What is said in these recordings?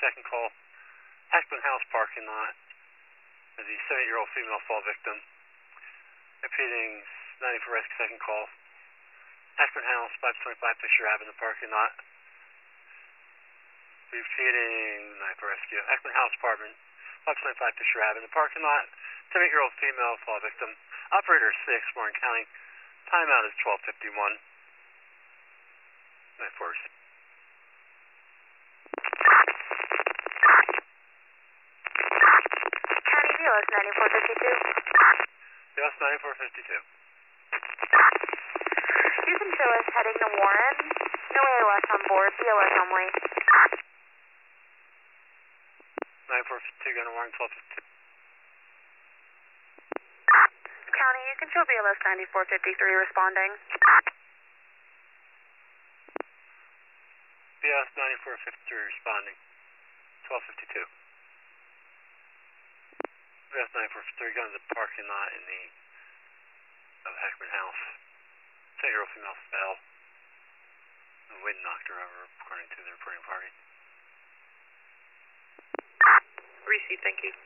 second call. Ashburn House parking lot. The 7-year-old female fall victim. Repeating 94 rescue second call. Ashburn House, 525 Fisher Ave in the parking lot. Repeating 94 rescue. Ashburn House apartment, 525 Fisher Ave in the parking lot. 7-year-old female fall victim. Operator 6, Warren County. Timeout is 12:51. 94. County BLS 9452. BLS 9452. You can show us heading to Warren. No AOS on board, BLS only. 9452 going to Warren 1252. County, you can show BLS 9453 responding. BLS 9453 responding. 1252. BLS 9453 going to the parking lot in the Ashburn House. 7-year-old female fell. The wind knocked her over, according to the reporting party. Receive, thank you.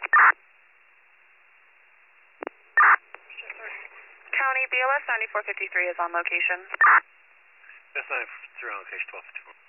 County, BLS 9453 is on location. BLS 9453 on location 1254.